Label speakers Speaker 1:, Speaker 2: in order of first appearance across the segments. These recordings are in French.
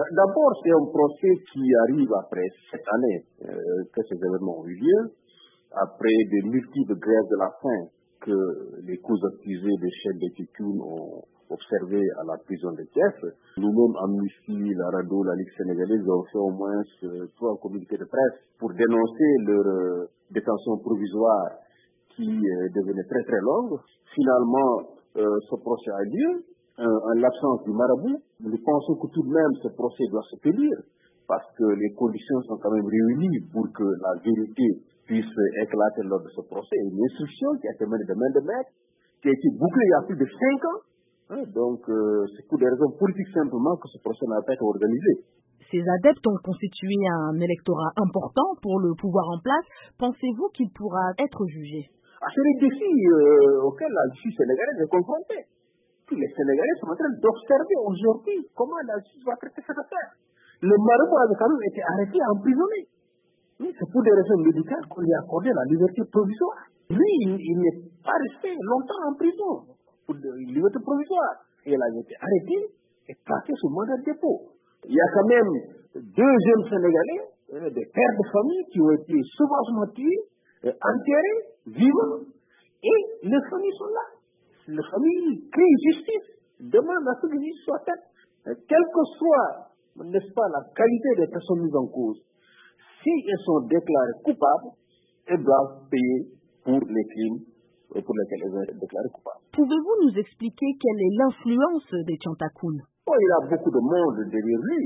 Speaker 1: D'abord, c'est un procès qui arrive après 7 années que ces événements ont eu lieu, après de multiples grèves de la faim que les co-accusés de Cheikh Béthio Thioune ont observé à la prison de Thiès. Nous-mêmes, Amnesty, la RADDHO, la Ligue sénégalaise, ont fait au moins 3 communiqués de presse pour dénoncer leur détention provisoire qui devenait très très longue. Finalement, ce procès a lieu, en l'absence du marabout. Nous pensons que tout de même ce procès doit se tenir parce que les conditions sont quand même réunies pour que la vérité puisse éclater lors de ce procès. Une instruction qui a été menée de main de maître, qui a été bouclée il y a plus de 5 ans. Donc, c'est pour des raisons politiques simplement que ce procès n'a pas été organisé.
Speaker 2: Ces adeptes ont constitué un électorat important pour le pouvoir en place. Pensez-vous qu'il pourra être jugé?
Speaker 1: C'est les défis auxquels la justice sénégalaise est confrontée. Tous les Sénégalais sont en train d'observer aujourd'hui comment la justice va traiter cette affaire. Le marabout avait quand même été arrêté et emprisonné. Oui, c'est pour des raisons médicales qu'on lui a accordé la liberté provisoire. Lui, il n'est pas resté longtemps en prison pour une liberté provisoire. Et il a été arrêté et placé sous mandat de dépôt. Il y a quand même 2 jeunes Sénégalais, des pères de famille qui ont été sauvagement tués, enterrés, vivants, et les familles sont là. Les familles crient justice, demandent à ce que justice soit faite. Quelle que soit, n'est-ce pas, la qualité des personnes mises en cause, si elles sont déclarées coupables, elles doivent payer pour les crimes pour lesquels elles ont été déclarées coupables.
Speaker 2: Pouvez-vous nous expliquer quelle est l'influence des Thiantakoun?
Speaker 1: Il a beaucoup de monde derrière lui.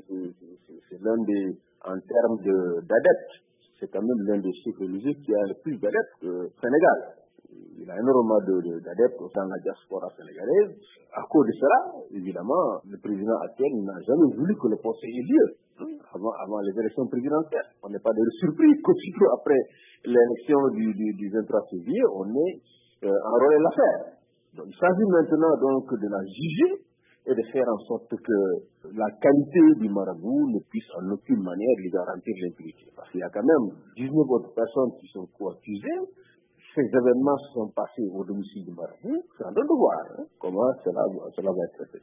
Speaker 1: C'est l'un des, en termes d'adeptes, c'est quand même l'un des chefs religieux qui a le plus d'adeptes au Sénégal. Il a énormément d'adeptes au sein de la diaspora sénégalaise. À cause de cela, évidemment, le président actuel n'a jamais voulu que le procès ait lieu avant les élections présidentielles. On n'est pas de surprise qu'aussitôt après l'élection du 23 février, on ait enrôlé l'affaire. Donc, il s'agit maintenant donc de la juger et de faire en sorte que la qualité du marabout ne puisse en aucune manière lui garantir l'impunité. Parce qu'il y a quand même 19 autres personnes qui sont co-accusées. Ces événements se sont passés au domicile du marabout. C'est en train de voir comment cela va être traité.